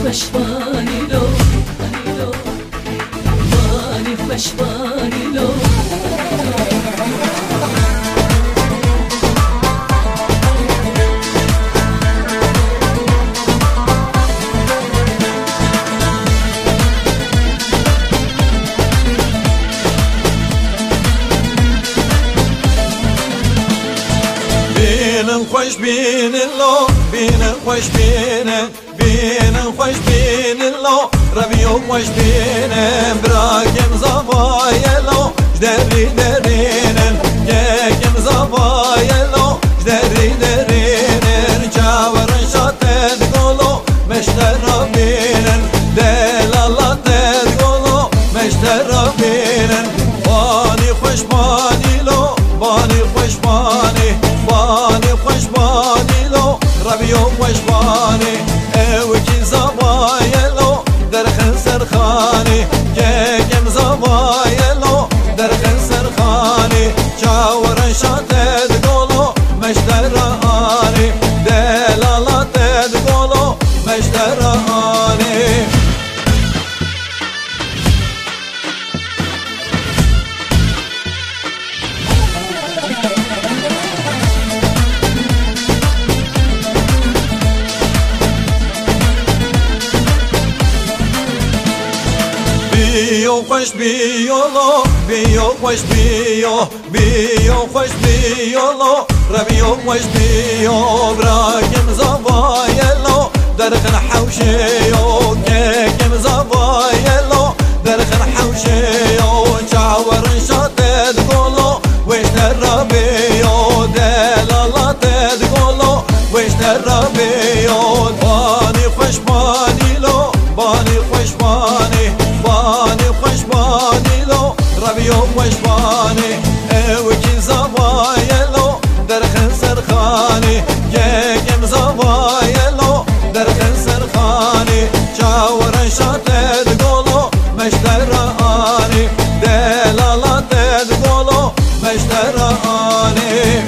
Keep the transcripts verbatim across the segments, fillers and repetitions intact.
خوشبانی لو بانی خوشبانی لو بینن خوش بینن لو بینن خوش بینن بینن خوش بینن لو رویو خوش بینن براکم زوای لو جدری درینن یکم زوای لو جدری درینن چاورن شاتد گلو مشتر بینن دلالت گلو مشتر بینن بانی خوش بانی لو بانی خوش بانی بانی خوش بانی لو رویو خوش بانی اوکی زوای لو در خنسر خانی یکم زوای لو در خنسر خانی چاورن شاتد گلو مشتر آنی دلالت گلو مشتر آنی بیو خوش بیو لو بیو خوش بیو بیو خوش بیو لو رویو خوش بیو براکم زوای لو در خن حوشیو ککم زوای لو در خن حوشیو چاورن شاتد گلو وشتر ربیو دلالت گلو وشتر ربیو بانی خوش بانی لو بانی خوش بانی بانی خوش بانی لو رویو خوش بانی اوکی زوای لو در خنسر خانی یکم زوای لو در خنسر خانی چاورن شاتد گلو مشتر آنی دلالت گلو مشتر آنی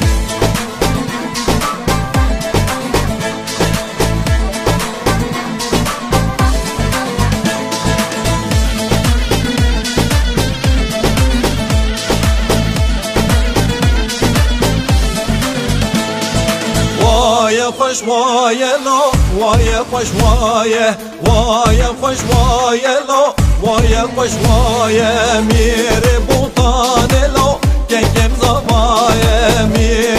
وای خوش وای لو وای خوش وای وای خوش وای لو وای خوش وای میره بوتان لو ککم زوای میره